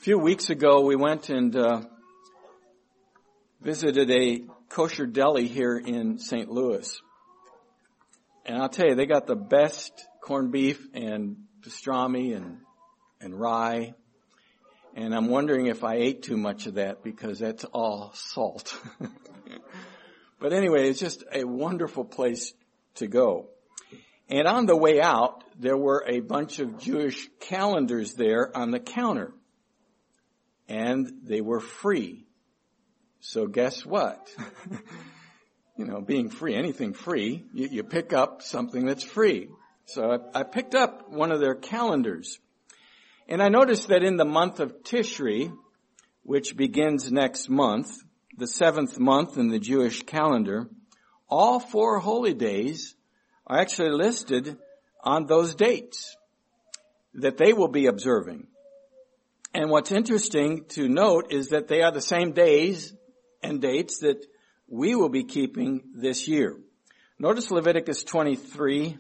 A few weeks ago, we went and visited a kosher deli here in St. Louis. And I'll tell you, they got the best corned beef and pastrami and rye. And I'm wondering if I ate too much of that because that's all salt. But anyway, it's just a wonderful place to go. And on the way out, there were a bunch of Jewish calendars there on the counter. And they were free. So guess what? Being free, anything free, you pick up something that's free. So I picked up one of their calendars. And I noticed that in the month of Tishri, which begins next month, the 7th month in the Jewish calendar, all 4 holy days are actually listed on those dates that they will be observing. And what's interesting to note is that they are the same days and dates that we will be keeping this year. Notice Leviticus 23,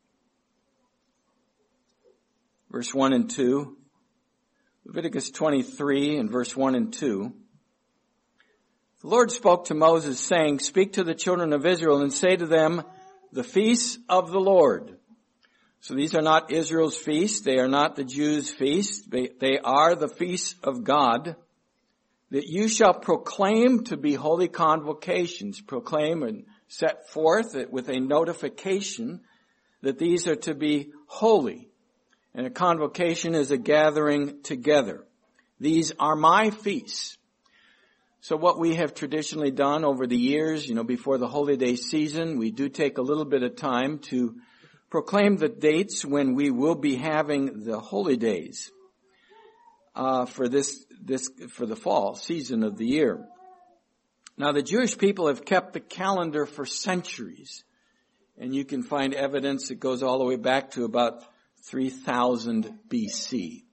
verse 1 and 2. Leviticus 23 and verse 1 and 2. The Lord spoke to Moses, saying, "Speak to the children of Israel and say to them, the feasts of the Lord." So these are not Israel's feasts. They are not the Jews' feasts. They are the feasts of God. That you shall proclaim to be holy convocations. Proclaim and set forth with a notification that these are to be holy. And a convocation is a gathering together. These are my feasts. So what we have traditionally done over the years, before the holy day season, we do take a little bit of time to proclaim the dates when we will be having the holy days for the fall season of the year. Now the Jewish people have kept the calendar for centuries, and you can find evidence that goes all the way back to about 3000 BC.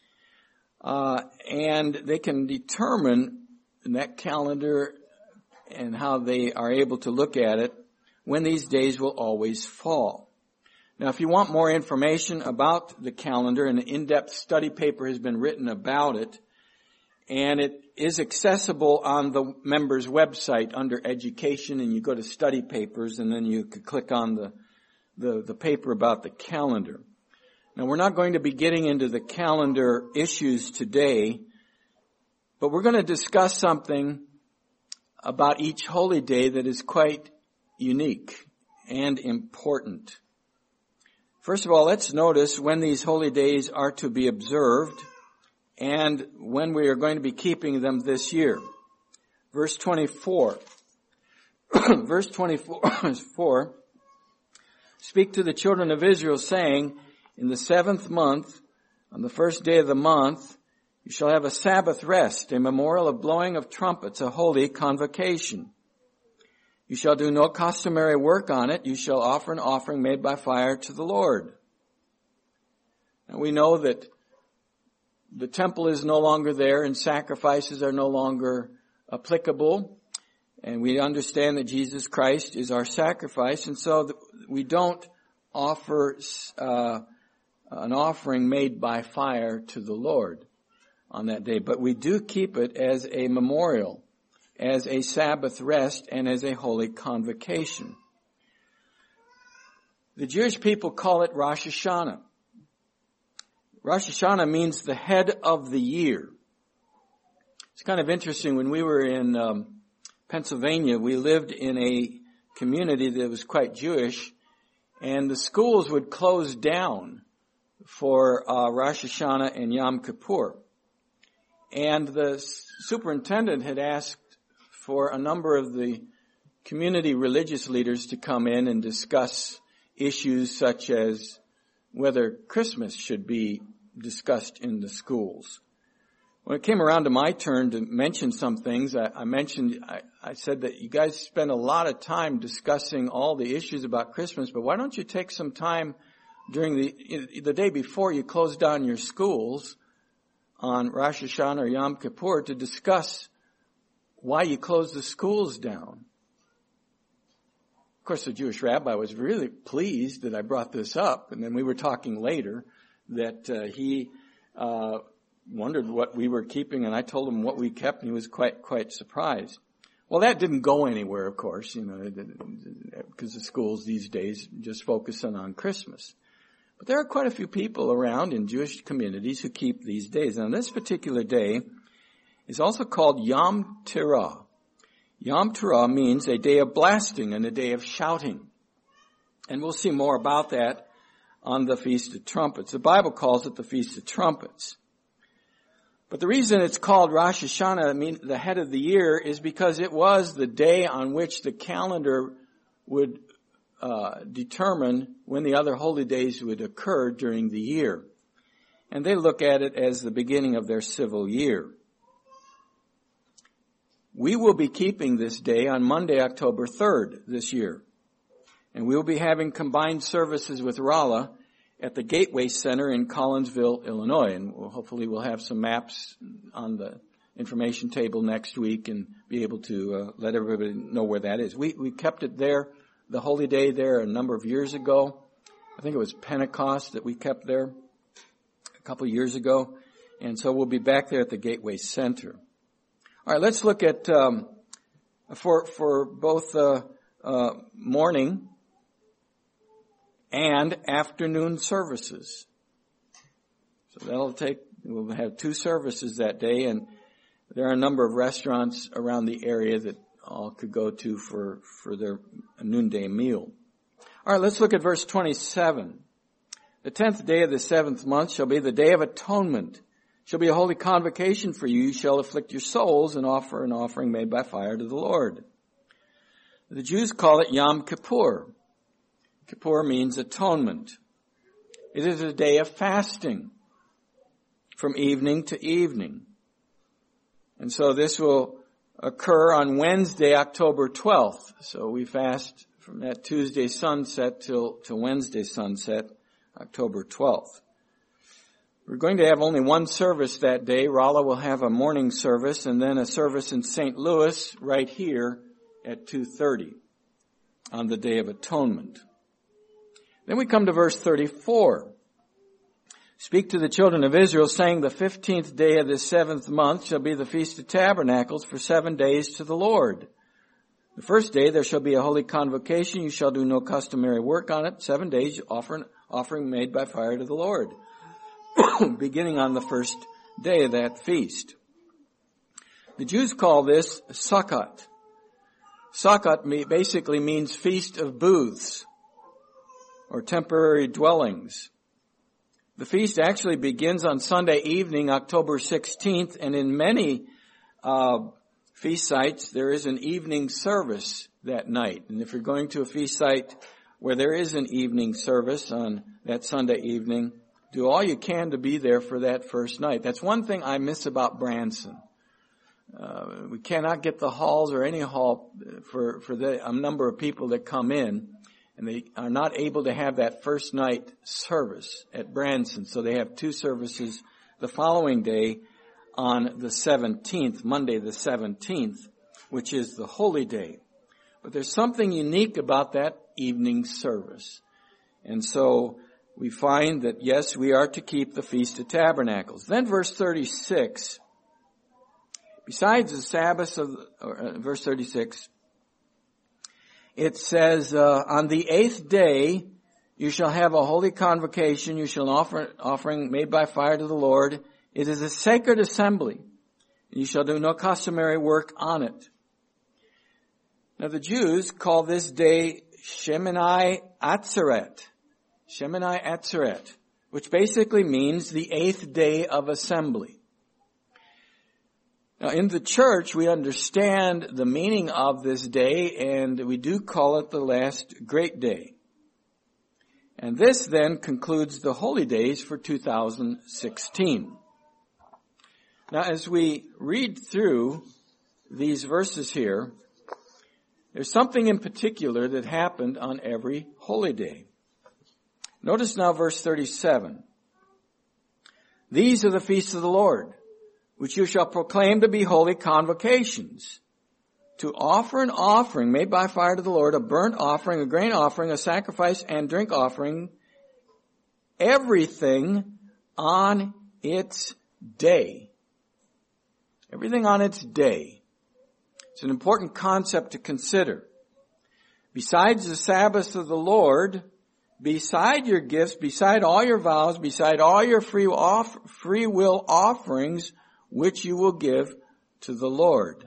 And they can determine in that calendar and how they are able to look at it when these days will always fall. Now, if you want more information about the calendar, an in-depth study paper has been written about it, and it is accessible on the members' website under Education, and you go to Study Papers, and then you could click on the paper about the calendar. Now, we're not going to be getting into the calendar issues today, but we're going to discuss something about each holy day that is quite unique and important. First of all, let's notice when these holy days are to be observed and when we are going to be keeping them this year. Verse 24. Verse 24, "Speak to the children of Israel, saying, in the 7th month, on the 1st day of the month, you shall have a Sabbath rest, a memorial of blowing of trumpets, a holy convocation. You shall do no customary work on it. You shall offer an offering made by fire to the Lord." And we know that the temple is no longer there and sacrifices are no longer applicable. And we understand that Jesus Christ is our sacrifice. And so we don't offer an offering made by fire to the Lord on that day. But we do keep it as a memorial, as a Sabbath rest, and as a holy convocation. The Jewish people call it Rosh Hashanah. Rosh Hashanah means the head of the year. It's kind of interesting. When we were in Pennsylvania, we lived in a community that was quite Jewish, and the schools would close down for Rosh Hashanah and Yom Kippur. And the superintendent had asked for a number of the community religious leaders to come in and discuss issues such as whether Christmas should be discussed in the schools. When it came around to my turn to mention some things, I said that you guys spend a lot of time discussing all the issues about Christmas, but why don't you take some time during the day before you close down your schools on Rosh Hashanah or Yom Kippur to discuss why you closed the schools down. Of course, the Jewish rabbi was really pleased that I brought this up, and then we were talking later that one wondered what we were keeping, and I told him what we kept, and he was quite surprised. Well, that didn't go anywhere, of course, because the schools these days just focusing on Christmas. But there are quite a few people around in Jewish communities who keep these days. Now, this particular day is also called Yom Teruah. Yom Teruah means a day of blasting and a day of shouting. And we'll see more about that on the Feast of Trumpets. The Bible calls it the Feast of Trumpets. But the reason it's called Rosh Hashanah, the head of the year, is because it was the day on which the calendar would determine when the other holy days would occur during the year. And they look at it as the beginning of their civil year. We will be keeping this day on Monday, October 3rd this year. And we will be having combined services with Rolla at the Gateway Center in Collinsville, Illinois. And hopefully we'll have some maps on the information table next week and be able to let everybody know where that is. We kept it there, the holy day there, a number of years ago. I think it was Pentecost that we kept there a couple of years ago. And so we'll be back there at the Gateway Center. All right, let's look at for both morning and afternoon services. So we'll have 2 services that day, and there are a number of restaurants around the area that all could go to for their noonday meal. All right, let's look at verse 27. The 10th day of the 7th month shall be the day of atonement. Shall be a holy convocation for you. You shall afflict your souls and offer an offering made by fire to the Lord. The Jews call it Yom Kippur. Kippur means atonement. It is a day of fasting from evening to evening. And so this will occur on Wednesday, October 12th. So we fast from that Tuesday sunset till Wednesday sunset, October 12th. We're going to have only one service that day. Rolla will have a morning service and then a service in St. Louis right here at 2:30 on the Day of Atonement. Then we come to verse 34. Speak to the children of Israel, saying, the 15th day of the 7th month shall be the Feast of Tabernacles for 7 days to the Lord. The first day there shall be a holy convocation. You shall do no customary work on it. 7 days offering made by fire to the Lord. Beginning on the first day of that feast. The Jews call this Sukkot. Sukkot basically means Feast of Booths or temporary dwellings. The feast actually begins on Sunday evening, October 16th, and in many feast sites there is an evening service that night. And if you're going to a feast site where there is an evening service on that Sunday evening, do all you can to be there for that first night. That's one thing I miss about Branson. We cannot get the halls or any hall for a number of people that come in, and they are not able to have that first night service at Branson. So they have 2 services the following day on the 17th, Monday the 17th, which is the holy day. But there's something unique about that evening service. And so we find that, yes, we are to keep the Feast of Tabernacles. Then verse 36, besides the Sabbath verse 36, it says, on the 8th day you shall have a holy convocation. You shall offer an offering made by fire to the Lord. It is a sacred assembly. You shall do no customary work on it. Now the Jews call this day Shemini Atzeret. Shemini Atzeret, which basically means the 8th day of assembly. Now in the church we understand the meaning of this day, and we do call it the last great day. And this then concludes the holy days for 2016. Now as we read through these verses here, there's something in particular that happened on every holy day. Notice now verse 37. These are the feasts of the Lord, which you shall proclaim to be holy convocations, to offer an offering made by fire to the Lord, a burnt offering, a grain offering, a sacrifice, and drink offering, everything on its day. Everything on its day. It's an important concept to consider. Besides the Sabbath of the Lord, beside your gifts, beside all your vows, beside all your free will offerings, which you will give to the Lord.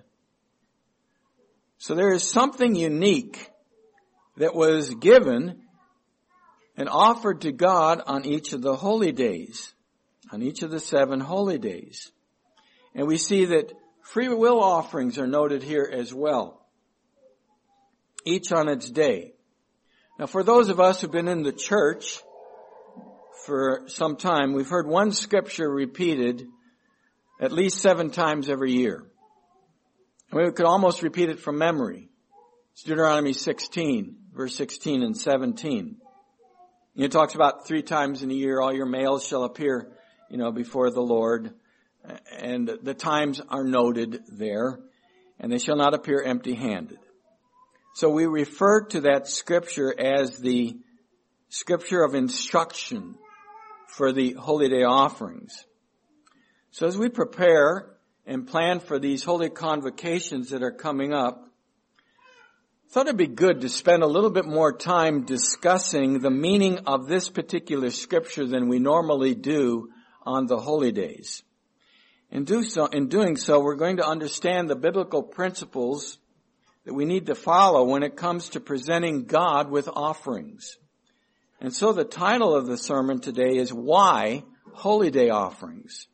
So there is something unique that was given and offered to God on each of the holy days, on each of the 7 holy days. And we see that free will offerings are noted here as well, each on its day. Now for those of us who've been in the church for some time, we've heard one scripture repeated at least 7 times every year. I mean, we could almost repeat it from memory. It's Deuteronomy 16, verse 16 and 17. It talks about 3 times in a year, all your males shall appear, before the Lord. And the times are noted there. And they shall not appear empty-handed. So we refer to that scripture as the scripture of instruction for the holy day offerings. So as we prepare and plan for these holy convocations that are coming up, I thought it'd be good to spend a little bit more time discussing the meaning of this particular scripture than we normally do on the holy days. In doing so, we're going to understand the biblical principles that we need to follow when it comes to presenting God with offerings. And so the title of the sermon today is Why Holy Day Offerings?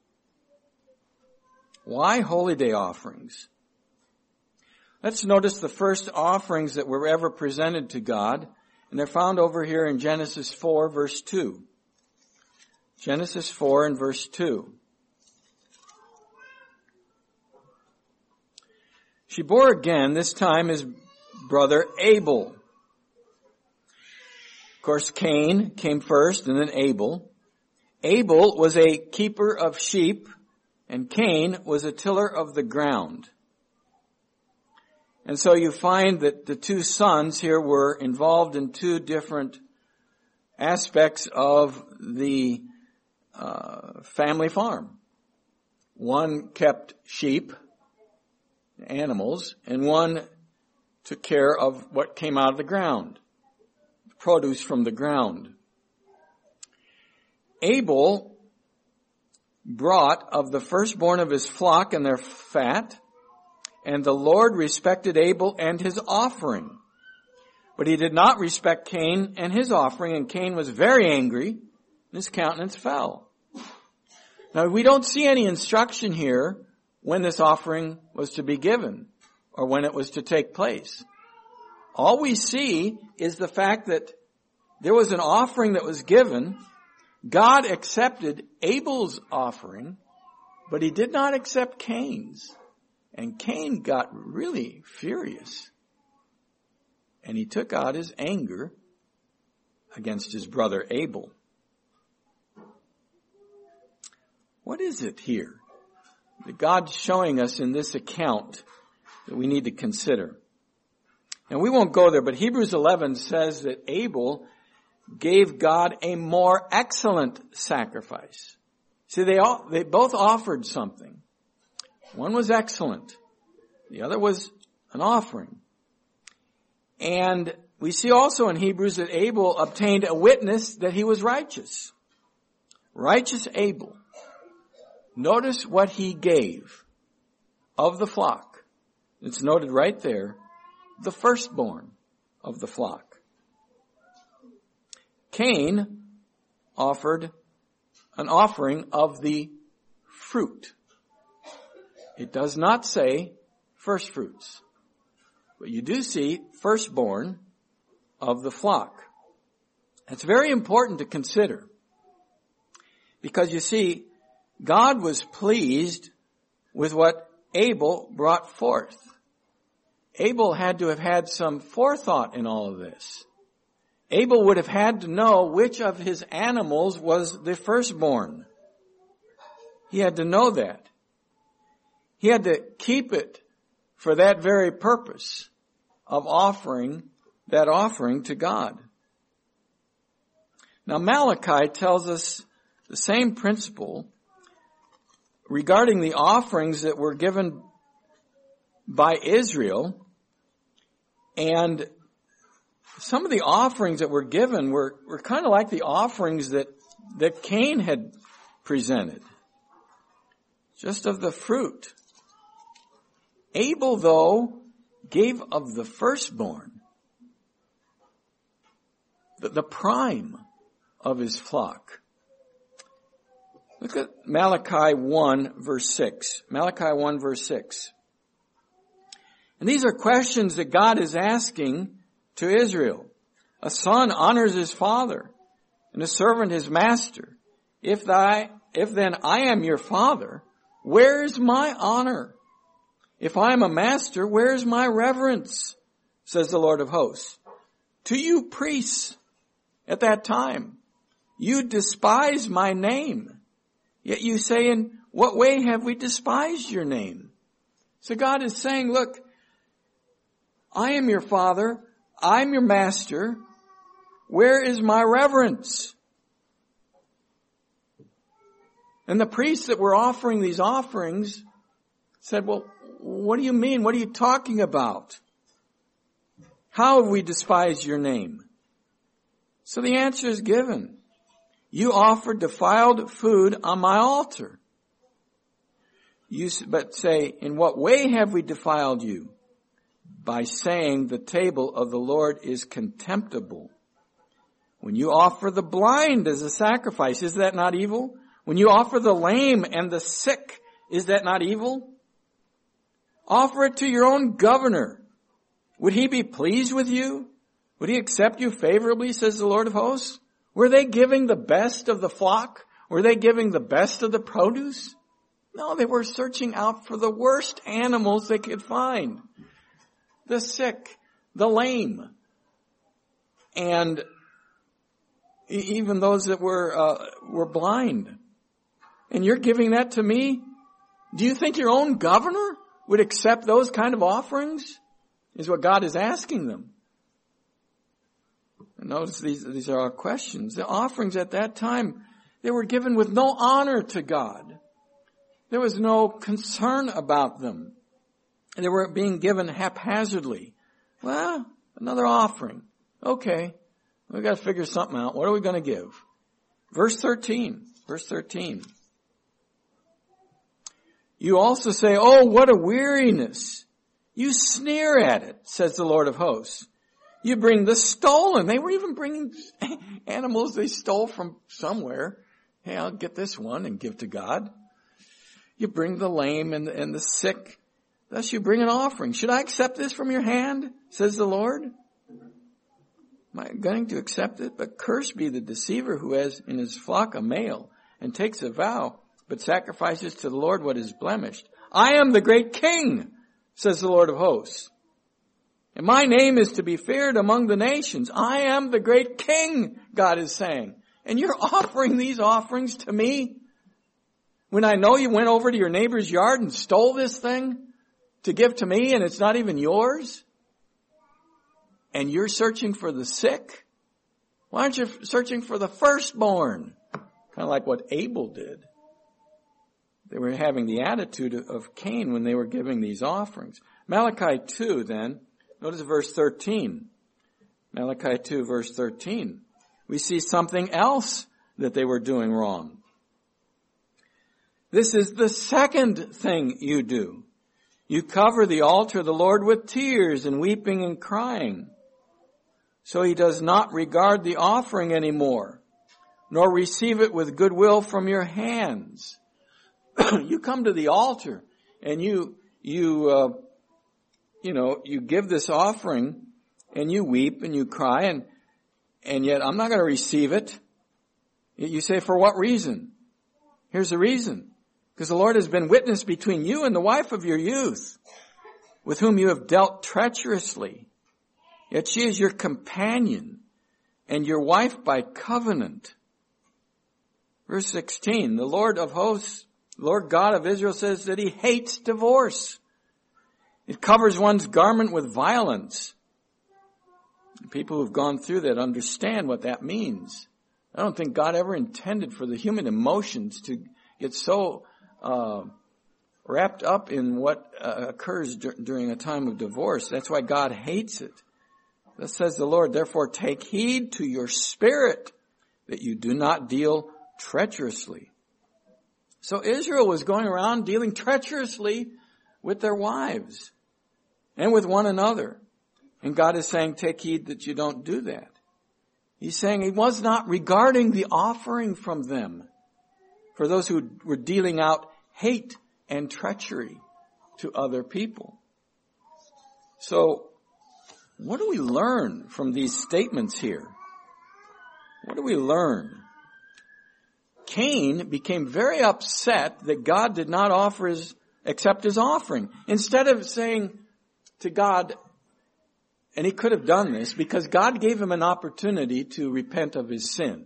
Why holy day offerings? Let's notice the first offerings that were ever presented to God, and they're found over here in Genesis 4, verse 2. Genesis 4 and verse 2. She bore again, this time his brother Abel. Of course, Cain came first and then Abel. Abel was a keeper of sheep, and Cain was a tiller of the ground. And so you find that the 2 sons here were involved in 2 different aspects of the family farm. One kept sheep, animals, and one took care of what came out of the ground, produce from the ground. Abel brought of the firstborn of his flock and their fat, and the Lord respected Abel and his offering. But he did not respect Cain and his offering, and Cain was very angry, and his countenance fell. Now, we don't see any instruction here when this offering was to be given, or when it was to take place. All we see is the fact that there was an offering that was given. God accepted Abel's offering, but he did not accept Cain's. And Cain got really furious. And he took out his anger against his brother Abel. What is it here that God's showing us in this account that we need to consider? And we won't go there, but Hebrews 11 says that Abel gave God a more excellent sacrifice. See, they both offered something. One was excellent. The other was an offering. And we see also in Hebrews that Abel obtained a witness that he was righteous. Righteous Abel. Notice what he gave of the flock. It's noted right there, the firstborn of the flock. Cain offered an offering of the fruit. It does not say first fruits, but you do see firstborn of the flock. It's very important to consider, because you see, God was pleased with what Abel brought forth. Abel had to have had some forethought in all of this. Abel would have had to know which of his animals was the firstborn. He had to know that. He had to keep it for that very purpose of offering that offering to God. Now Malachi tells us the same principle regarding the offerings that were given by Israel. And some of the offerings that were given were kind of like the offerings that Cain had presented, just of the fruit. Abel, though, gave of the firstborn, the prime of his flock. Look at Malachi 1 verse 6. Malachi 1 verse 6. And these are questions that God is asking to Israel. A son honors his father, and a servant his master. If then I am your father, where is my honor? If I am a master, where is my reverence? Says the Lord of hosts. To you priests at that time, you despise my name. Yet you say, in what way have we despised your name? So God is saying, look, I am your father. I'm your master. Where is my reverence? And the priests that were offering these offerings said, well, what do you mean? What are you talking about? How have we despised your name? So the answer is given. You offered defiled food on my altar. But say, in what way have we defiled you? By saying the table of the Lord is contemptible. When you offer the blind as a sacrifice, is that not evil? When you offer the lame and the sick, is that not evil? Offer it to your own governor. Would he be pleased with you? Would he accept you favorably, says the Lord of hosts? Were they giving the best of the flock? Were they giving the best of the produce? No, they were searching out for the worst animals they could find. The sick, the lame, and even those that were blind. And you're giving that to me? Do you think your own governor would accept those kind of offerings? Is what God is asking them. And notice these are our questions. The offerings at that time, they were given with no honor to God. There was no concern about them. They were being given haphazardly. Well, another offering. Okay, we've got to figure something out. What are we going to give? Verse 13. You also say, oh, what a weariness. You sneer at it, says the Lord of hosts. You bring the stolen. They were even bringing animals they stole from somewhere. Hey, I'll get this one and give to God. You bring the lame and the sick. Thus you bring an offering. Should I accept this from your hand, says the Lord? Am I going to accept it? But cursed be the deceiver who has in his flock a male and takes a vow, but sacrifices to the Lord what is blemished. I am the great king, says the Lord of hosts. And my name is to be feared among the nations. I am the great king, God is saying. And you're offering these offerings to me? When I know you went over to your neighbor's yard and stole this thing to give to me and it's not even yours? And you're searching for the sick? Why aren't you searching for the firstborn? Kind of like what Abel did. They were having the attitude of Cain when they were giving these offerings. Malachi 2 then, notice verse 13. Malachi 2 verse 13. We see something else that they were doing wrong. This is the second thing you do. You cover the altar of the Lord with tears and weeping and crying. So he does not regard the offering anymore, nor receive it with goodwill from your hands. You come to the altar and you give this offering and you weep and you cry and yet I'm not going to receive it. You say, for what reason? Here's the reason. Because the Lord has been witness between you and the wife of your youth, with whom you have dealt treacherously. Yet she is your companion and your wife by covenant. Verse 16, the Lord of hosts, Lord God of Israel says that he hates divorce. It covers one's garment with violence. People who've gone through that understand what that means. I don't think God ever intended for the human emotions to get so wrapped up in what occurs during a time of divorce. That's why God hates it. Thus says the Lord, therefore take heed to your spirit that you do not deal treacherously. So Israel was going around dealing treacherously with their wives and with one another. And God is saying, take heed that you don't do that. He's saying he was not regarding the offering from them for those who were dealing out hate and treachery to other people. So, what do we learn from these statements here? What do we learn? Cain became very upset that God did not accept his offering. Instead of saying to God, and he could have done this because God gave him an opportunity to repent of his sin.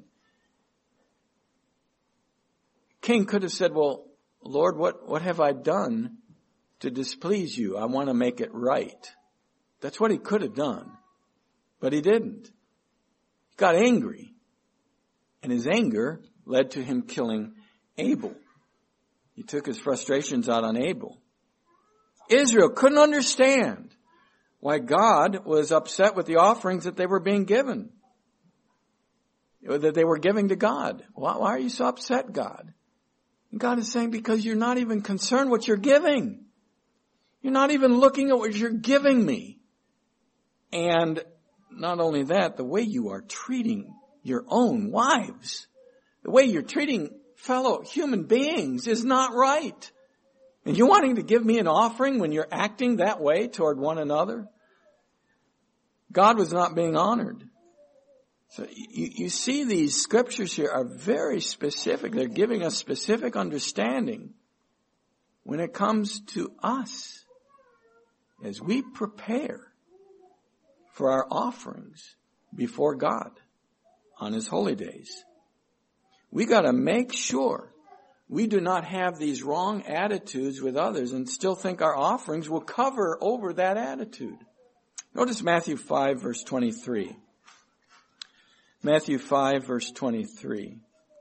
Cain could have said, well, Lord, what have I done to displease you? I want to make it right. That's what he could have done. But he didn't. He got angry. And his anger led to him killing Abel. He took his frustrations out on Abel. Israel couldn't understand why God was upset with the offerings that they were being given, that they were giving to God. Why are you so upset, God? And God is saying, because you're not even concerned what you're giving. You're not even looking at what you're giving me. And not only that, the way you are treating your own wives, the way you're treating fellow human beings is not right. And you're wanting to give me an offering when you're acting that way toward one another? God was not being honored. So you see these scriptures here are very specific. They're giving us specific understanding when it comes to us as we prepare for our offerings before God on His holy days. We got to make sure we do not have these wrong attitudes with others and still think our offerings will cover over that attitude. Notice Matthew 5 verse 23. Matthew 5 verse 23.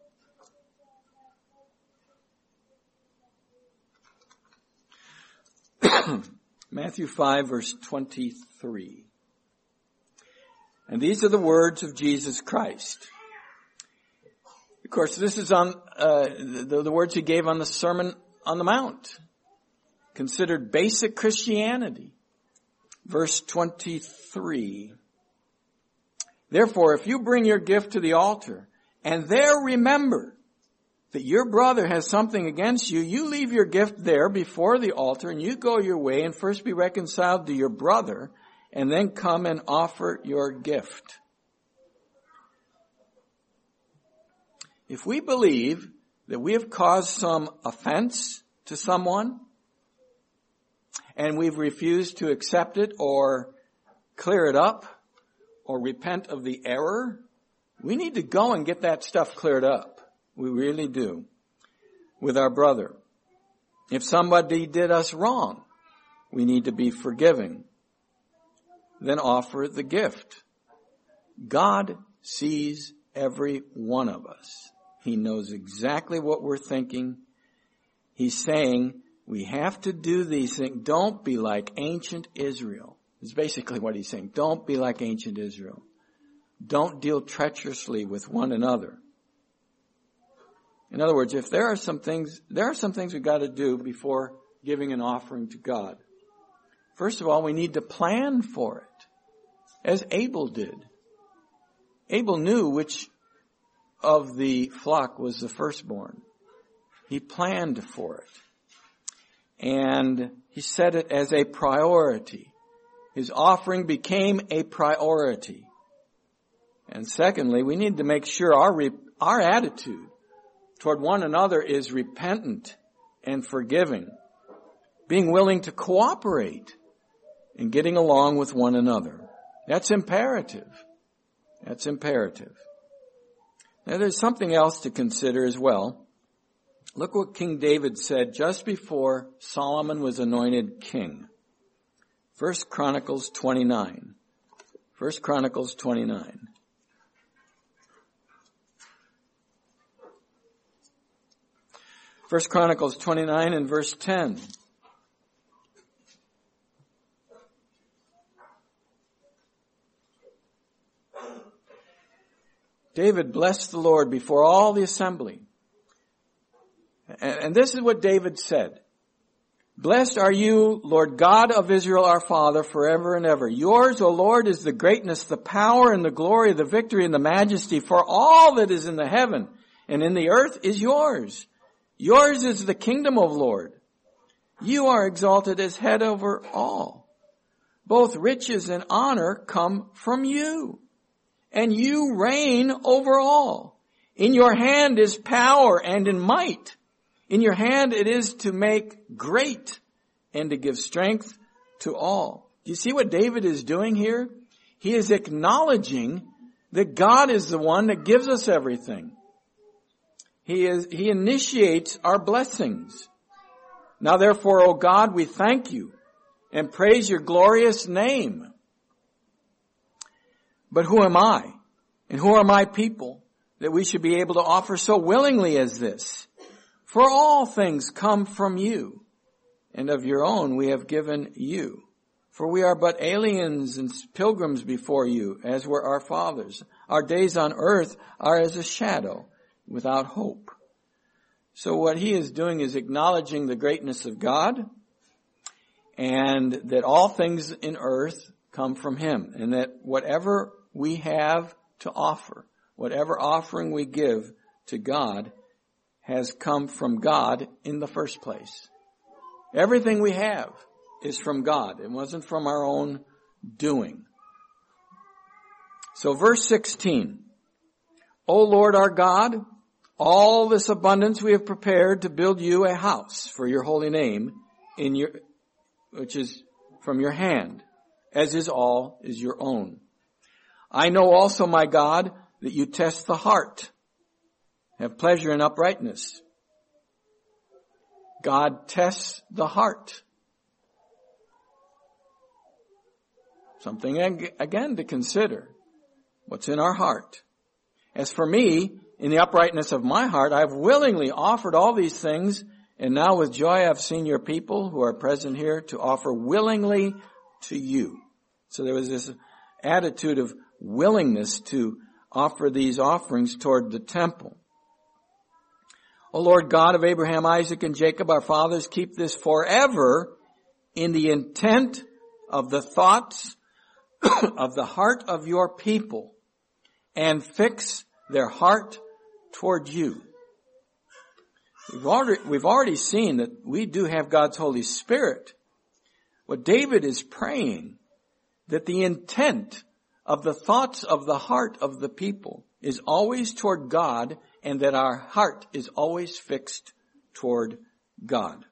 Matthew 5 verse 23. And these are the words of Jesus Christ. Of course, this is on the words He gave on the Sermon on the Mount, considered basic Christianity. Verse 23. Therefore, if you bring your gift to the altar and there remember that your brother has something against you, you leave your gift there before the altar and you go your way and first be reconciled to your brother and then come and offer your gift. If we believe that we have caused some offense to someone and we've refused to accept it or clear it up or repent of the error, we need to go and get that stuff cleared up. We really do. With our brother. If somebody did us wrong, we need to be forgiving. Then offer the gift. God sees every one of us. He knows exactly what we're thinking. He's saying we have to do these things. Don't be like ancient Israel. Is basically what He's saying. Don't be like ancient Israel. Don't deal treacherously with one another. In other words, if there are some things we've got to do before giving an offering to God. First of all, we need to plan for it, as Abel did. Abel knew which of the flock was the firstborn. He planned for it. And he set it as a priority. His offering became a priority. And secondly, we need to make sure our attitude toward one another is repentant and forgiving, being willing to cooperate in getting along with one another. That's imperative. That's imperative. Now there's something else to consider as well. Look what King David said just before Solomon was anointed king. 1 Chronicles 29. 1 Chronicles 29. 1 Chronicles 29 and verse 10. David blessed the Lord before all the assembly. And this is what David said. Blessed are you, Lord God of Israel, our Father, forever and ever. Yours, O Lord, is the greatness, the power, and the glory, the victory, and the majesty, for all that is in the heaven and in the earth is yours. Yours is the kingdom, O Lord. You are exalted as head over all. Both riches and honor come from you, and you reign over all. In your hand is power and in might. In your hand it is to make great and to give strength to all. Do you see what David is doing here? He is acknowledging that God is the one that gives us everything. He initiates our blessings. Now therefore, O God, we thank you and praise your glorious name. But who am I and who are my people that we should be able to offer so willingly as this? For all things come from you, and of your own we have given you. For we are but aliens and pilgrims before you, as were our fathers. Our days on earth are as a shadow, without hope. So what he is doing is acknowledging the greatness of God, and that all things in earth come from him, and that whatever we have to offer, whatever offering we give to God, has come from God in the first place. Everything we have is from God. It wasn't from our own doing. So verse 16. O Lord our God, all this abundance we have prepared to build you a house for your holy name, which is from your hand, as is all is your own. I know also, my God, that you test the heart, have pleasure in uprightness. God tests the heart. Something again to consider. What's in our heart? As for me, in the uprightness of my heart, I have willingly offered all these things, and now with joy I've seen your people who are present here to offer willingly to you. So there was this attitude of willingness to offer these offerings toward the temple. O Lord God of Abraham, Isaac, and Jacob, our fathers, keep this forever in the intent of the thoughts of the heart of your people, and fix their heart toward you. We've already seen that we do have God's Holy Spirit. What David is praying, that the intent of the thoughts of the heart of the people is always toward God, and that our heart is always fixed toward God.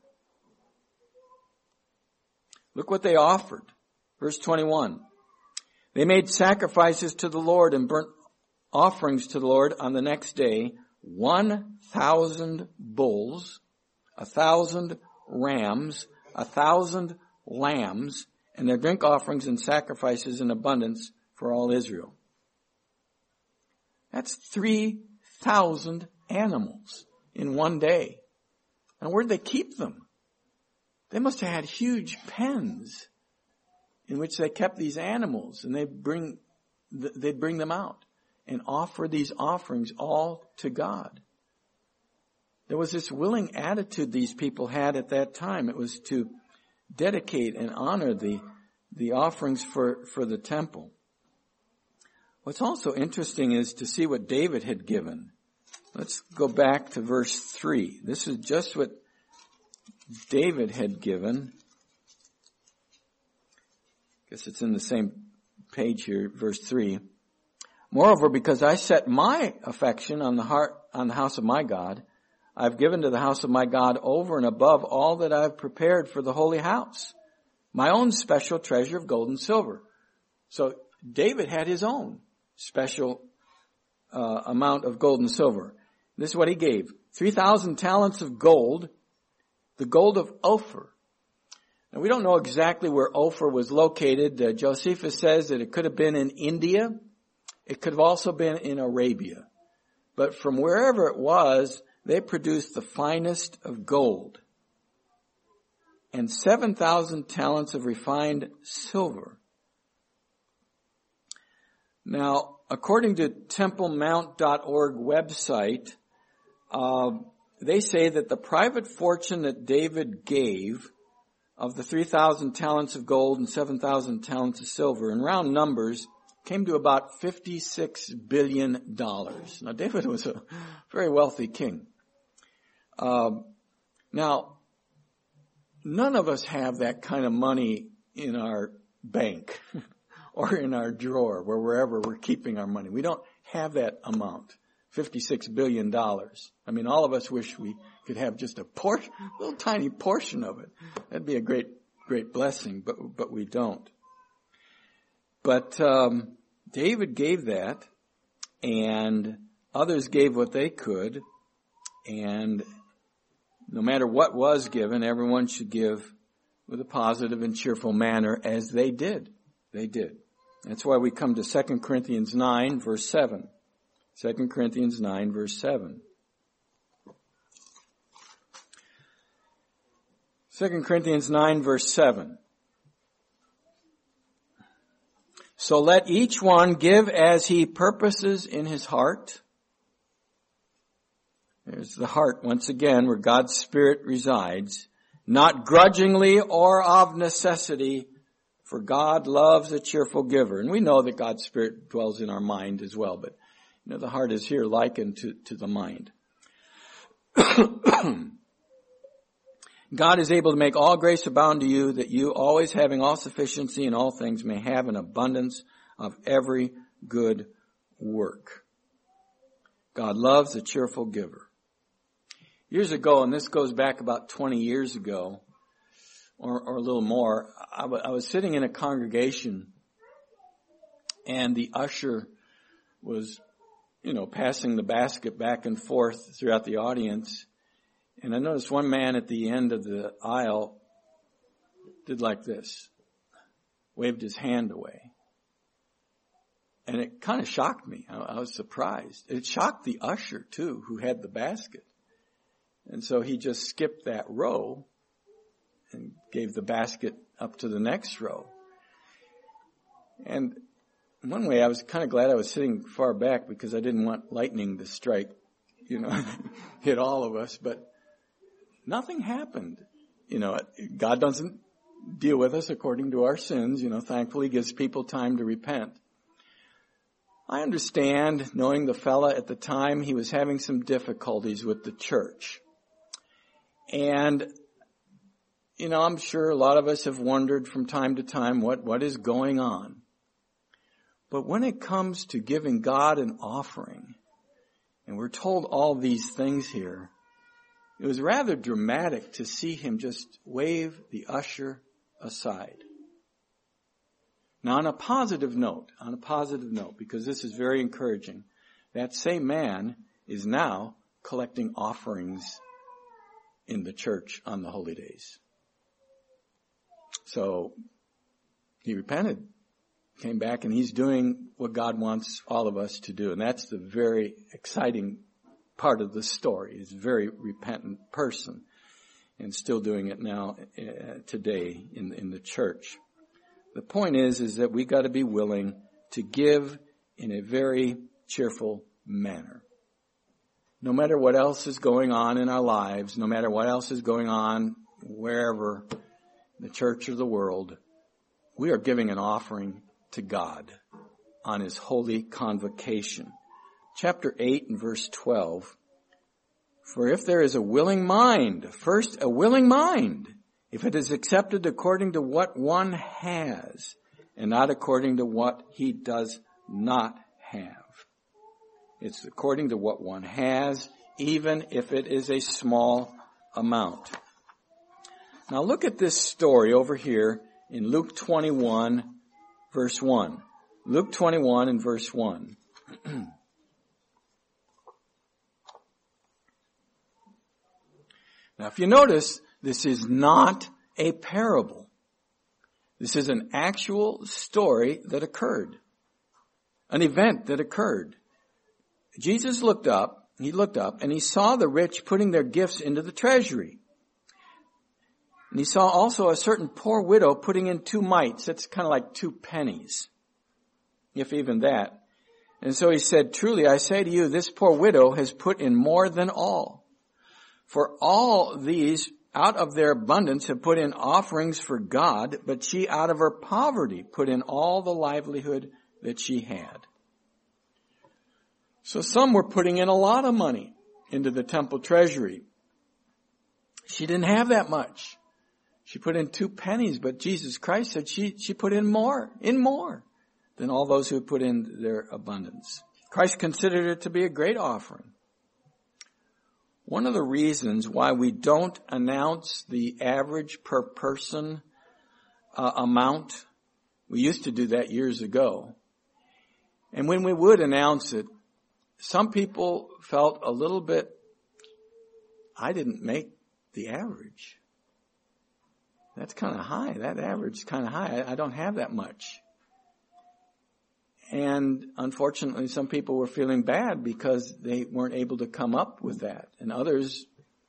Look what they offered. Verse 21. They made sacrifices to the Lord and burnt offerings to the Lord on the next day, 1,000 bulls, 1,000 rams, 1,000 lambs, and their drink offerings and sacrifices in abundance for all Israel. That's 3,000 animals in one day. And where'd they keep them? They must have had huge pens in which they kept these animals, and they'd bring them out and offer these offerings all to God. There was this willing attitude these people had at that time. It was to dedicate and honor the offerings for the temple. What's also interesting is to see what David had given. Let's go back to verse 3. This is just what David had given. I guess it's in the same page here, verse 3. Moreover, because I set my affection on the house of my God, I've given to the house of my God over and above all that I've prepared for the holy house, my own special treasure of gold and silver. So David had his own special amount of gold and silver. This is what he gave. 3,000 talents of gold, the gold of Ophir. Now we don't know exactly where Ophir was located. Josephus says that it could have been in India. It could have also been in Arabia. But from wherever it was, they produced the finest of gold and 7,000 talents of refined silver. Now, according to TempleMount.org website, they say that the private fortune that David gave of the 3,000 talents of gold and 7,000 talents of silver, in round numbers, came to about $56 billion. Now, David was a very wealthy king. Now, none of us have that kind of money in our bank or in our drawer, wherever we're keeping our money. We don't have that amount, $56 billion. I mean, all of us wish we could have just a little tiny portion of it. That'd be a great blessing, but we don't. But David gave that, and others gave what they could, and no matter what was given, everyone should give with a positive and cheerful manner, as they did. They did. That's why we come to 2 Corinthians 9, verse 7. 2 Corinthians 9, verse 7. 2 Corinthians 9, verse 7. So let each one give as he purposes in his heart. There's the heart once again, where God's Spirit resides, not grudgingly or of necessity, for God loves a cheerful giver. And we know that God's Spirit dwells in our mind as well, but the heart is here likened to the mind. God is able to make all grace abound to you, that you, always having all sufficiency in all things, may have an abundance of every good work. God loves a cheerful giver. Years ago, and this goes back about 20 years ago, or a little more, I was sitting in a congregation, and the usher was, passing the basket back and forth throughout the audience. And I noticed one man at the end of the aisle did like this, waved his hand away. And it kind of shocked me. I was surprised. It shocked the usher, too, who had the basket. And so he just skipped that row and gave the basket up to the next row. And in one way, I was kind of glad I was sitting far back, because I didn't want lightning to strike, hit all of us. But nothing happened. God doesn't deal with us according to our sins. Thankfully gives people time to repent. I understand, knowing the fella at the time, he was having some difficulties with the church. And, I'm sure a lot of us have wondered from time to time what is going on. But when it comes to giving God an offering, and we're told all these things here, it was rather dramatic to see him just wave the usher aside. Now, on a positive note, because this is very encouraging, that same man is now collecting offerings in the church on the holy days. So, he repented, came back, and he's doing what God wants all of us to do. And that's the very exciting part of the story. He's a very repentant person, and still doing it now today in the church. The point is that we got to be willing to give in a very cheerful manner. No matter what else is going on in our lives, no matter what else is going on wherever, the church or the world, we are giving an offering to God on his holy convocation. Chapter 8 and verse 12. For if there is a willing mind, first a willing mind, if it is accepted according to what one has, and not according to what he does not have. It's according to what one has, even if it is a small amount. Now look at this story over here in Luke 21, verse 1. Luke 21 and verse 1. Now if you notice, this is not a parable. This is an actual story that occurred. An event that occurred. Jesus looked up he looked up and he saw the rich putting their gifts into the treasury. And he saw also a certain poor widow putting in 2 mites. That's kind of like 2 pennies, if even that. And so he said, truly, I say to you, this poor widow has put in more than all. For all these out of their abundance have put in offerings for God, but she out of her poverty put in all the livelihood that she had. So some were putting in a lot of money into the temple treasury. She didn't have that much. She put in 2 pennies, but Jesus Christ said she put in more than all those who put in their abundance. Christ considered it to be a great offering. One of the reasons why we don't announce the average per person amount, we used to do that years ago. And when we would announce it, some people felt a little bit, I didn't make the average. That's kind of high. That average is kind of high. I don't have that much. And unfortunately, some people were feeling bad because they weren't able to come up with that. And others,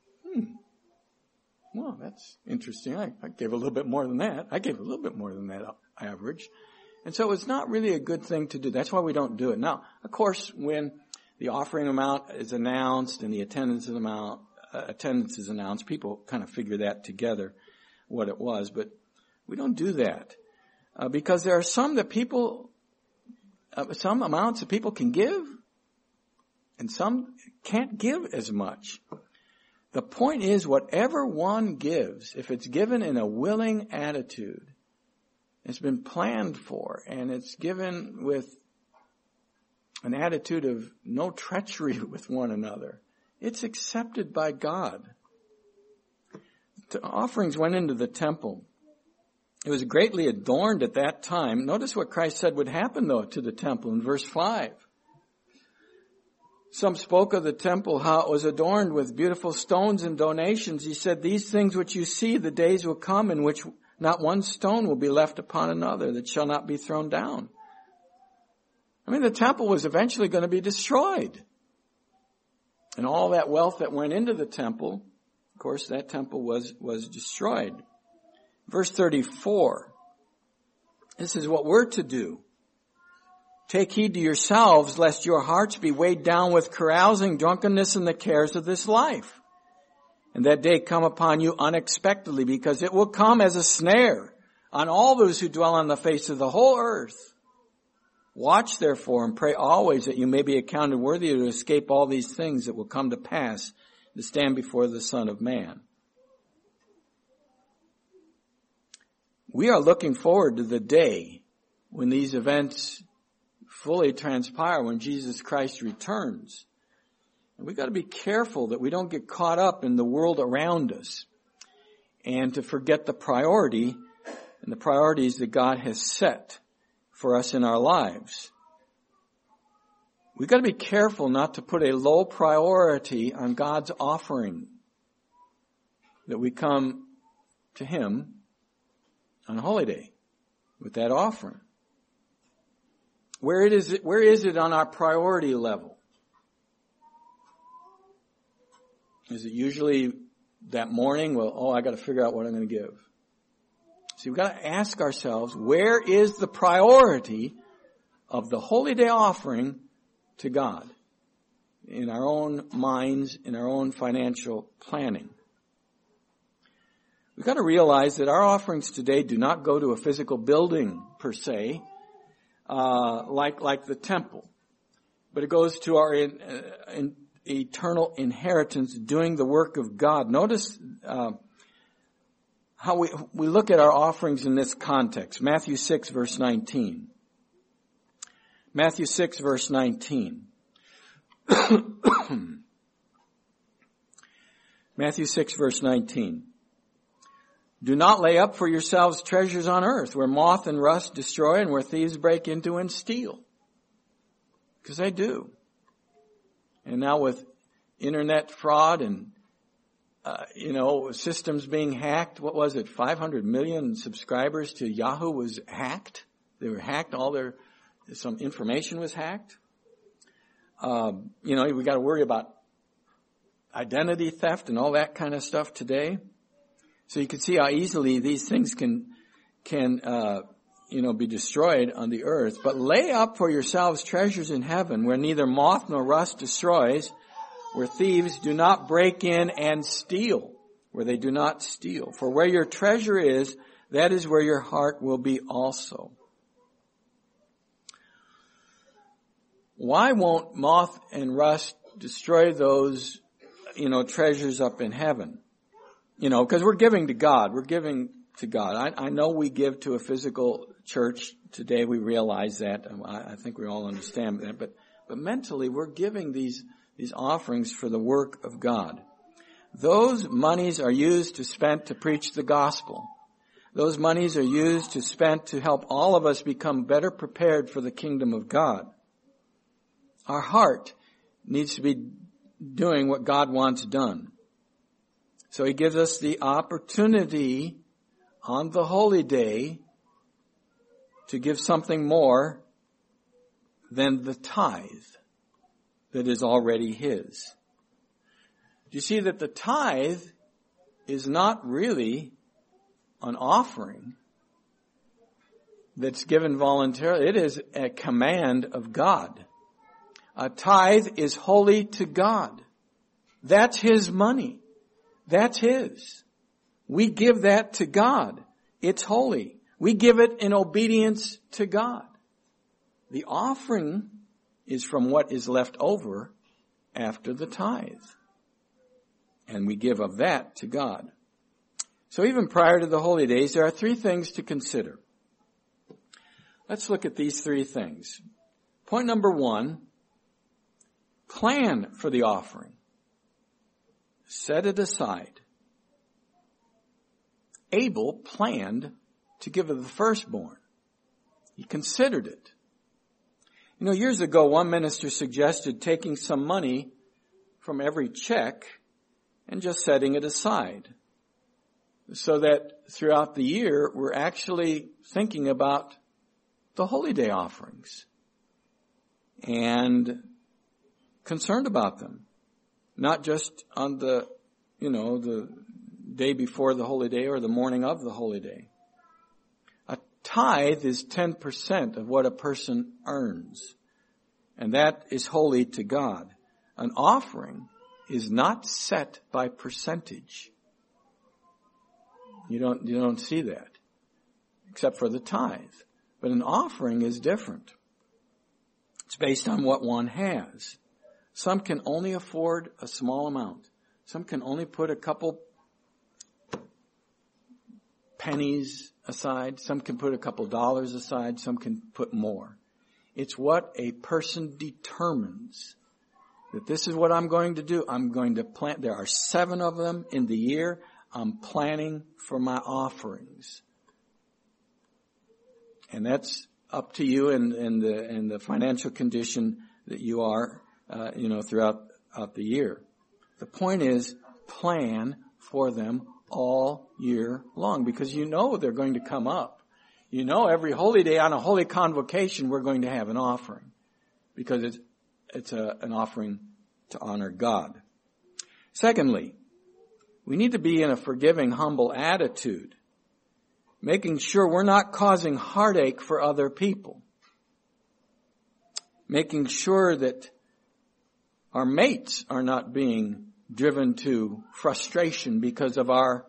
well, that's interesting. I gave a little bit more than that. I gave a little bit more than that average. And so it's not really a good thing to do. That's why we don't do it. Now, of course, when the offering amount is announced and the attendance is announced, people kind of figure that together, what it was. But we don't do that because there are some amounts that people can give and some can't give as much. The point is, whatever one gives, if it's given in a willing attitude, it's been planned for, and it's given with an attitude of no treachery with one another, it's accepted by God. The offerings went into the temple. It was greatly adorned at that time. Notice what Christ said would happen, though, to the temple in verse 5. Some spoke of the temple, how it was adorned with beautiful stones and donations. He said, these things which you see, the days will come in which not one stone will be left upon another that shall not be thrown down. I mean, the temple was eventually going to be destroyed. And all that wealth that went into the temple, of course, that temple was destroyed. Verse 34, this is what we're to do. Take heed to yourselves, lest your hearts be weighed down with carousing, drunkenness, and the cares of this life. And that day come upon you unexpectedly, because it will come as a snare on all those who dwell on the face of the whole earth. Watch therefore and pray always that you may be accounted worthy to escape all these things that will come to pass to stand before the Son of Man. We are looking forward to the day when these events fully transpire, when Jesus Christ returns. And we've got to be careful that we don't get caught up in the world around us and to forget the priority and the priorities that God has set for us in our lives. We've got to be careful not to put a low priority on God's offering, that we come to Him on Holy Day with that offering. Where is it on our priority level? Is it usually that morning? Well, I got to figure out what I'm going to give. See, we've got to ask ourselves, where is the priority of the Holy Day offering to God in our own minds, in our own financial planning? We've got to realize that our offerings today do not go to a physical building per se, like the temple, but it goes to our eternal inheritance, doing the work of God. Notice how we look at our offerings in this context. Matthew 6, verse 19. Matthew 6, verse 19. Matthew 6, verse 19. Do not lay up for yourselves treasures on earth, where moth and rust destroy and where thieves break into and steal. Because they do. And now with internet fraud and, systems being hacked, what was it? 500 million subscribers to Yahoo was hacked. They were hacked. Some information was hacked. We got to worry about identity theft and all that kind of stuff today. So you can see how easily these things can be destroyed on the earth. But lay up for yourselves treasures in heaven, where neither moth nor rust destroys, where thieves do not break in and steal, where they do not steal. For where your treasure is, that is where your heart will be also. Why won't moth and rust destroy those, treasures up in heaven? Because we're giving to God. We're giving to God. I know we give to a physical church today. We realize that. I think we all understand that. But mentally, we're giving these offerings for the work of God. Those monies are used to preach the gospel. Those monies are used to help all of us become better prepared for the kingdom of God. Our heart needs to be doing what God wants done. So He gives us the opportunity on the holy day to give something more than the tithe that is already His. Do you see that the tithe is not really an offering that's given voluntarily? It is a command of God. A tithe is holy to God. That's His money. That's His. We give that to God. It's holy. We give it in obedience to God. The offering is from what is left over after the tithe. And we give of that to God. So even prior to the holy days, there are 3 things to consider. Let's look at these 3 things. Point number 1, plan for the offering. Set it aside. Abel planned to give of the firstborn. He considered it. Years ago, one minister suggested taking some money from every check and just setting it aside, so that throughout the year, we're actually thinking about the holy day offerings and concerned about them. Not just on the day before the holy day or the morning of the holy day. A tithe is 10% of what a person earns. And that is holy to God. An offering is not set by percentage. You don't see that, except for the tithe. But an offering is different. It's based on what one has. Some can only afford a small amount. Some can only put a couple pennies aside. Some can put a couple dollars aside. Some can put more. It's what a person determines. That this is what I'm going to do. I'm going to plant. There are 7 of them in the year. I'm planning for my offerings. And that's up to you and the financial condition that you are, throughout the year. The point is, plan for them all year long, because they're going to come up. Every holy day on a holy convocation, we're going to have an offering, because it's an offering to honor God. Secondly, we need to be in a forgiving, humble attitude, making sure we're not causing heartache for other people, making sure that our mates are not being driven to frustration because of our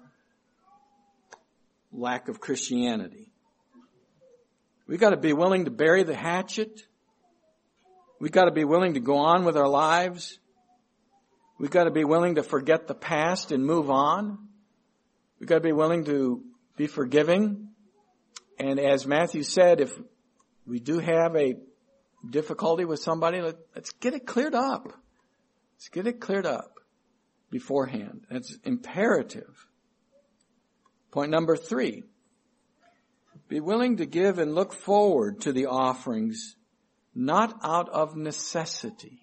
lack of Christianity. We've got to be willing to bury the hatchet. We've got to be willing to go on with our lives. We've got to be willing to forget the past and move on. We've got to be willing to be forgiving. And as Matthew said, if we do have a difficulty with somebody, let's get it cleared up. Let's get it cleared up beforehand. That's imperative. Point number 3. Be willing to give and look forward to the offerings, not out of necessity.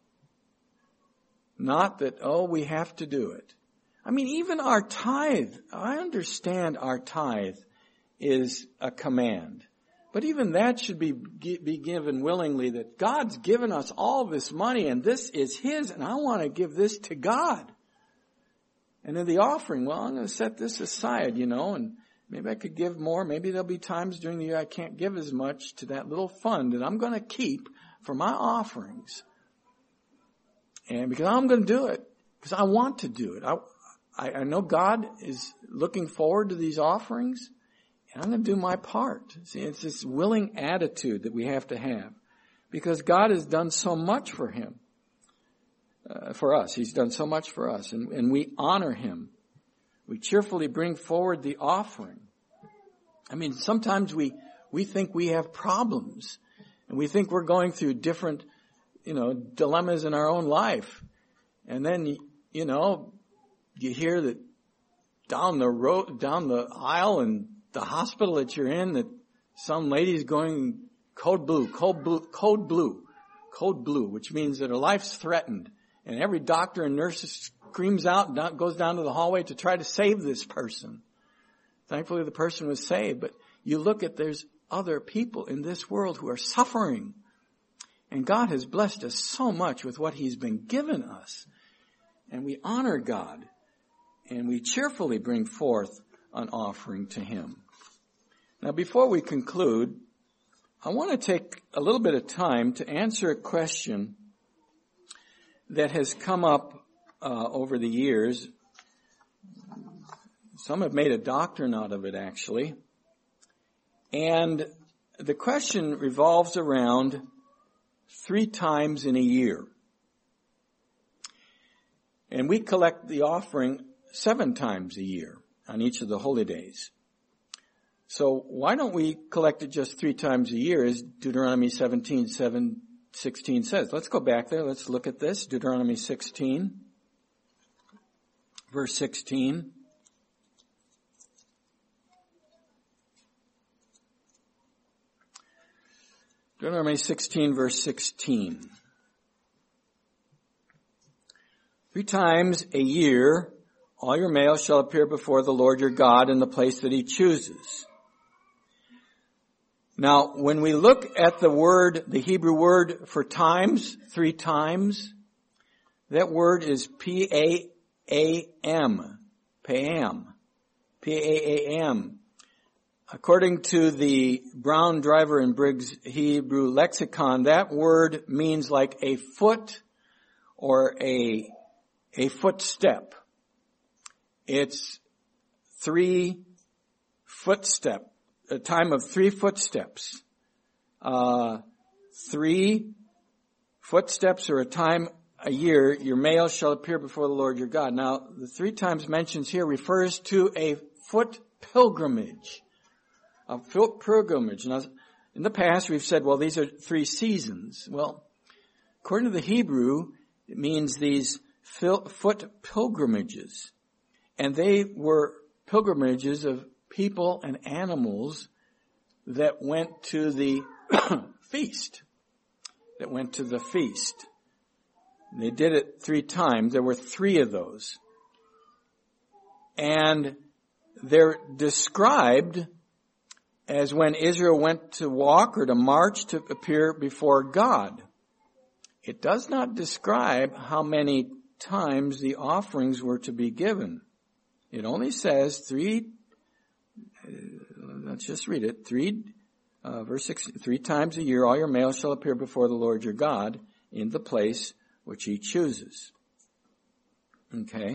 Not that, we have to do it. Even our tithe, I understand our tithe is a command. But even that should be given willingly, that God's given us all this money and this is His and I want to give this to God. And in the offering, well, I'm going to set this aside, and maybe I could give more. Maybe there'll be times during the year I can't give as much to that little fund that I'm going to keep for my offerings. And because I'm going to do it, because I want to do it. I know God is looking forward to these offerings, and I'm going to do my part. See, it's this willing attitude that we have to have, because God has done so much for us. He's done so much for us, and we honor Him. We cheerfully bring forward the offering. I mean, sometimes we think we have problems, and we think we're going through different, dilemmas in our own life. And then, you hear that down the aisle in the hospital that you're in, that some lady's going code blue, which means that her life's threatened. And every doctor and nurse screams out and goes down to the hallway to try to save this person. Thankfully, the person was saved. But you look at, there's other people in this world who are suffering. And God has blessed us so much with what He's been given us. And we honor God. And we cheerfully bring forth an offering to Him. Now, before we conclude, I want to take a little bit of time to answer a question that has come up over the years. Some have made a doctrine out of it, actually. And the question revolves around 3 times in a year. And we collect the offering 7 times a year on each of the holy days. So why don't we collect it just 3 times a year, as Deuteronomy 17:16 says. Let's go back there. Let's look at this. Deuteronomy 16, verse 16. Deuteronomy 16, verse 16. 3 times a year, all your males shall appear before the Lord your God in the place that He chooses. Now, when we look at the Hebrew word for times, 3 times, that word is P-A-A-M, Pam, P-A-A-M. According to the Brown, Driver, and Briggs Hebrew lexicon, that word means like a foot or a footstep. It's 3 footstep, a time of 3 footsteps. 3 footsteps or a time a year, your males shall appear before the Lord your God. Now, the 3 times mentioned here refers to a foot pilgrimage. A foot pilgrimage. Now, in the past we've said, well, these are 3 seasons. Well, according to the Hebrew, it means these foot pilgrimages. And they were pilgrimages of people and animals that went to the feast. They did it 3 times. There were 3 of those. And they're described as when Israel went to walk or to march to appear before God. It does not describe how many times the offerings were to be given. It only says 3, let's just read it, verse 6, 3 times a year all your males shall appear before the Lord your God in the place which He chooses. Okay.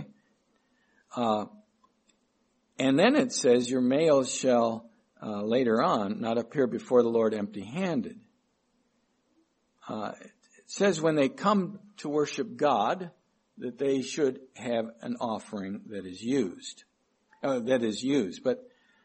And then it says your males shall later on not appear before the Lord empty-handed. It says when they come to worship God, that they should have an offering that is used. But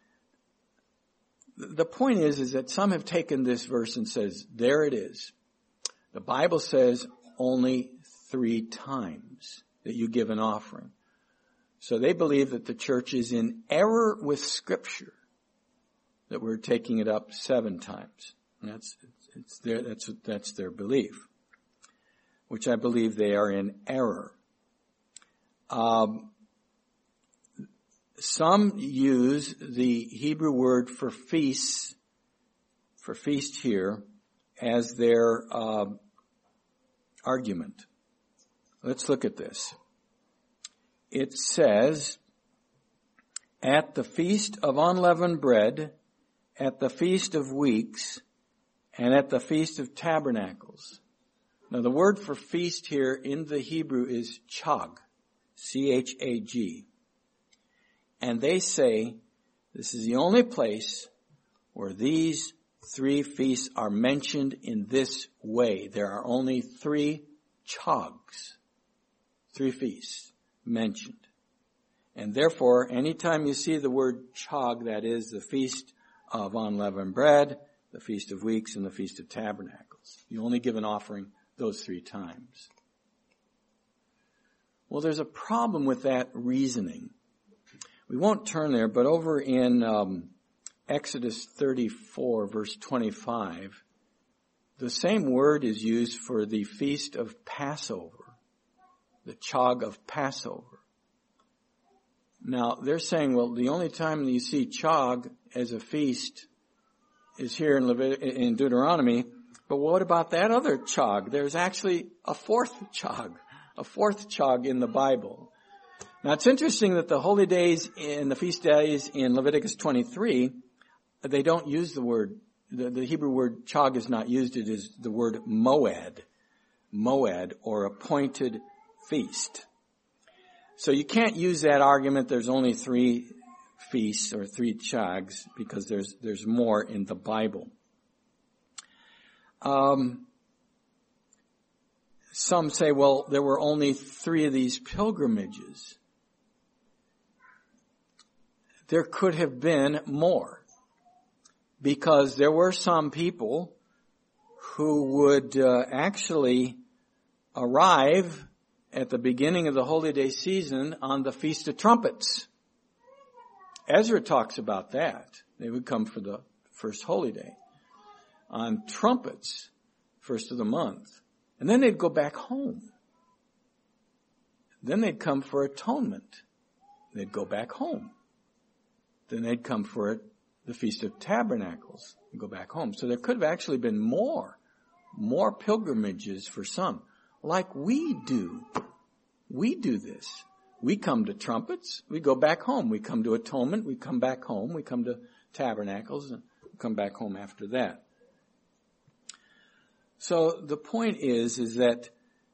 the point is that some have taken this verse and says, there it is. The Bible says only 3 times that you give an offering. So they believe that the church is in error with Scripture, that we're taking it up 7 times. And that's their belief, which I believe they are in error. Some use the Hebrew word for feast here, as their argument. Let's look at this. it says, at the Feast of Unleavened Bread, at the Feast of Weeks, and at the Feast of Tabernacles. Now the word for feast here in the Hebrew is chag, C-H-A-G. And they say this is the only place where these three feasts are mentioned in this way. There are only 3 chags, 3 feasts mentioned. And therefore, anytime you see the word chag, that is the Feast of Unleavened Bread, the Feast of Weeks, and the Feast of Tabernacles, you only give an offering those 3 times. Well, there's a problem with that reasoning. We won't turn there, but over in Exodus 34, verse 25, the same word is used for the Feast of Passover, the chag of Passover. Now, they're saying, well, the only time you see chag as a feast is here in Deuteronomy, but what about that other chag? There's actually a fourth chag in the Bible. Now, it's interesting that the holy days and the feast days in Leviticus 23, they don't use the word, the Hebrew word chag is not used, it is the word moed, or appointed feast. So you can't use that argument, there's only 3 feasts or 3 chags, because there's more in the Bible. Some say, well, there were only 3 of these pilgrimages. There could have been more, because there were some people who would actually arrive at the beginning of the Holy Day season on the Feast of Trumpets. Ezra talks about that. They would come for the first Holy Day on trumpets, first of the month. And then they'd go back home. Then they'd come for atonement. They'd go back home. Then they'd come for the Feast of Tabernacles and go back home. So there could have actually been more pilgrimages for some. Like we do. We do this. We come to trumpets, we go back home. We come to atonement, we come back home. We come to tabernacles, and we come back home after that. So the point is that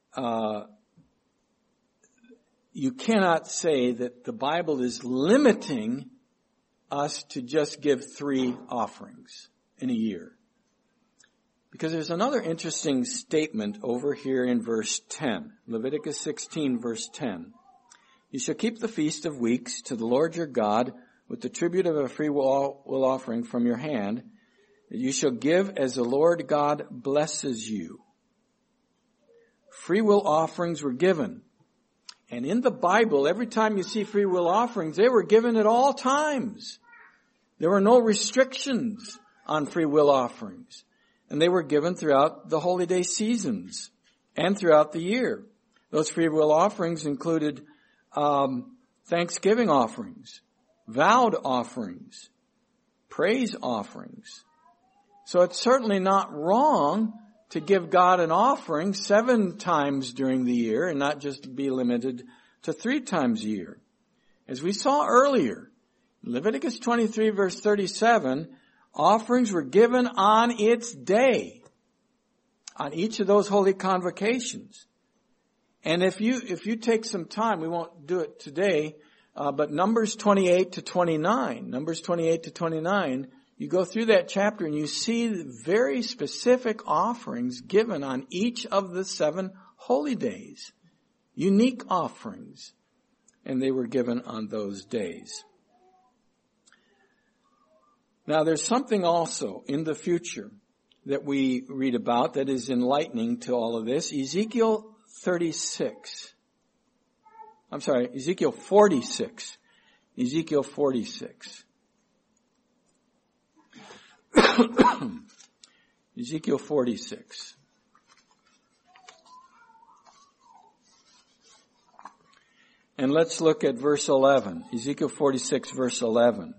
you cannot say that the Bible is limiting us to just give 3 offerings in a year. Because there's another interesting statement over here in verse 10. Leviticus 16, verse 10. You shall keep the Feast of Weeks to the Lord your God with the tribute of a free will offering from your hand, that you shall give as the Lord God blesses you. Free will offerings were given. And in the Bible, every time you see free will offerings, they were given at all times. There were no restrictions on free will offerings. And they were given throughout the holy day seasons and throughout the year. Those free will offerings included thanksgiving offerings, vowed offerings, praise offerings. So it's certainly not wrong to give God an offering 7 times during the year and not just be limited to 3 times a year. As we saw earlier, Leviticus 23 verse 37, offerings were given on its day, on each of those holy convocations. And if you take some time, we won't do it today, but Numbers 28 to 29, you go through that chapter and you see very specific offerings given on each of the 7 holy days. Unique offerings. And they were given on those days. Now there's something also in the future that we read about that is enlightening to all of this. Ezekiel 46. Ezekiel 46. Ezekiel 46. Ezekiel 46. And let's look at verse 11. Ezekiel 46 verse 11.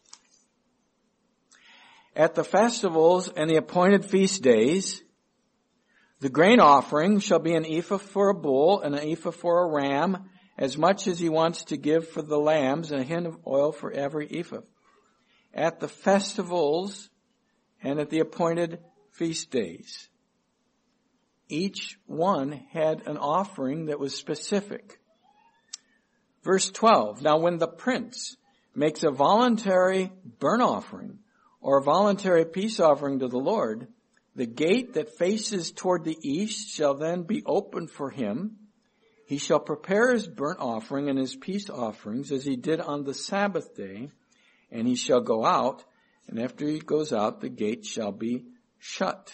At the festivals and the appointed feast days, the grain offering shall be an ephah for a bull and an ephah for a ram as much as he wants to give for the lambs, and a hin of oil for every ephah. At the festivals and at the appointed feast days, each one had an offering that was specific. Verse 12, now when the prince makes a voluntary burnt offering or a voluntary peace offering to the Lord, the gate that faces toward the east shall then be opened for him. He shall prepare his burnt offering and his peace offerings as he did on the Sabbath day, and he shall go out, and after he goes out, the gate shall be shut.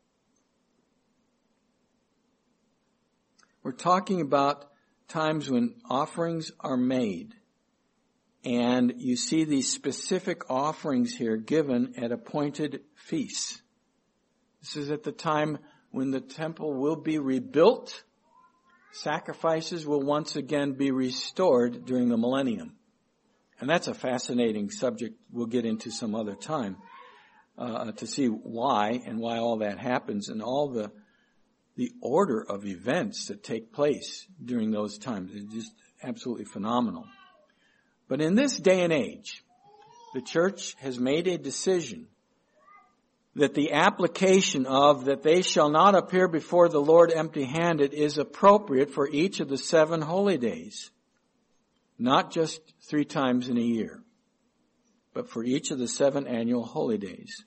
We're talking about times when offerings are made, and you see these specific offerings here given at appointed feasts. This is at the time when the temple will be rebuilt. Sacrifices will once again be restored during the millennium. And that's a fascinating subject we'll get into some other time to see why and why all that happens and all the order of events that take place during those times. It's just absolutely phenomenal. But in this day and age, the church has made a decision that the application of that they shall not appear before the Lord empty-handed is appropriate for each of the 7 holy days. Not just 3 times in a year, but for each of the 7 annual holy days.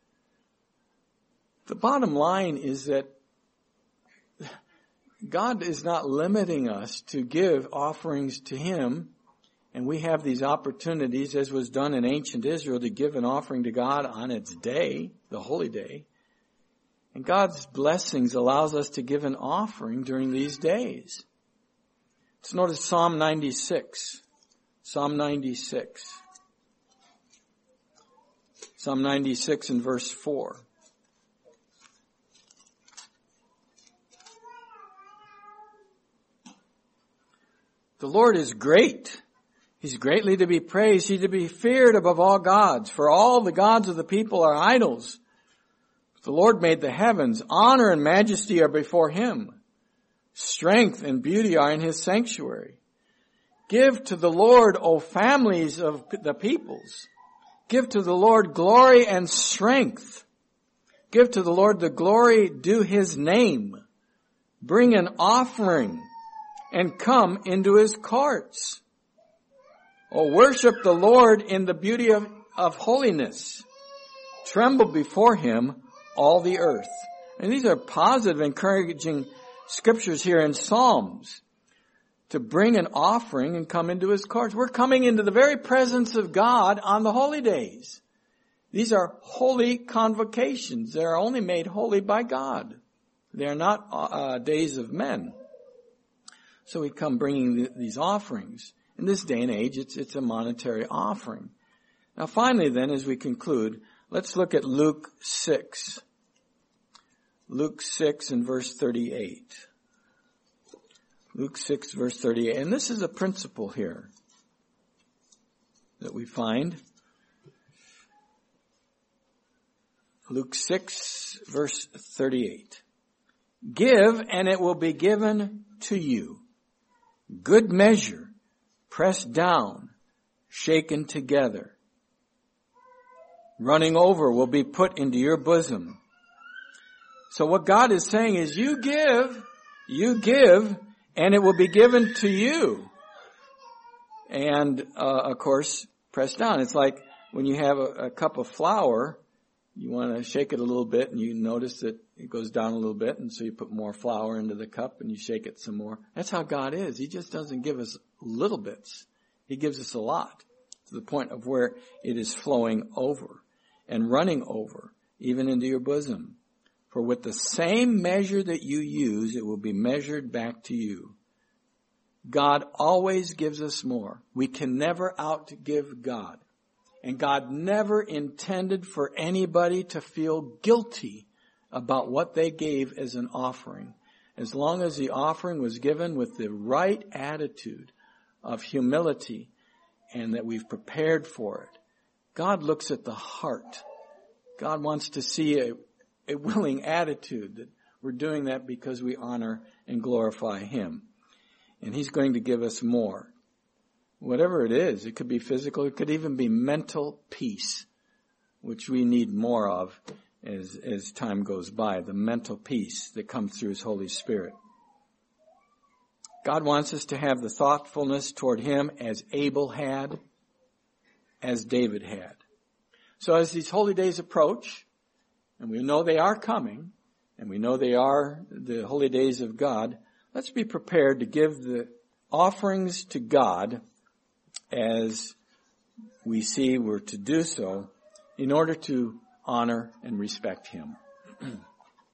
The bottom line is that God is not limiting us to give offerings to Him, and we have these opportunities, as was done in ancient Israel, to give an offering to God on its day, the holy day. And God's blessings allows us to give an offering during these days. Let's notice Psalm 96. Psalm 96. Psalm 96 and verse 4. The Lord is great. He's greatly to be praised. He's to be feared above all gods. For all the gods of the people are idols. The Lord made the heavens. Honor and majesty are before Him. Strength and beauty are in His sanctuary. Give to the Lord, O families of the peoples. Give to the Lord glory and strength. Give to the Lord the glory due His name. Bring an offering and come into His courts. O worship the Lord in the beauty of holiness. Tremble before Him, all the earth. And these are positive, encouraging scriptures here in Psalms. To bring an offering and come into His courts. We're coming into the very presence of God on the holy days. These are holy convocations. They are only made holy by God. They are not days of men. So we come bringing these offerings. In this day and age, it's a monetary offering. Now finally then, as we conclude, let's look at Luke 6. Luke 6 and verse 38. Luke 6 verse 38. And this is a principle here that we find. Luke 6 verse 38. Give and it will be given to you. Good measure, pressed down, shaken together, running over will be put into your bosom. So what God is saying is you give, and it will be given to you. And, of course, pressed down. It's like when you have a cup of flour, you want to shake it a little bit and you notice that it goes down a little bit, and so you put more flour into the cup and you shake it some more. That's how God is. He just doesn't give us little bits. He gives us a lot to the point of where it is flowing over and running over, even into your bosom. For with the same measure that you use, it will be measured back to you. God always gives us more. We can never outgive God. And God never intended for anybody to feel guilty about what they gave as an offering. As long as the offering was given with the right attitude of humility and that we've prepared for it. God looks at the heart. God wants to see a willing attitude that we're doing that because we honor and glorify Him. And He's going to give us more. Whatever it is, it could be physical, it could even be mental peace, which we need more of as time goes by, the mental peace that comes through His Holy Spirit. God wants us to have the thoughtfulness toward Him as Abel had, as David had. So as these holy days approach, and we know they are coming, and we know they are the holy days of God, let's be prepared to give the offerings to God as we see we're to do so in order to honor and respect Him.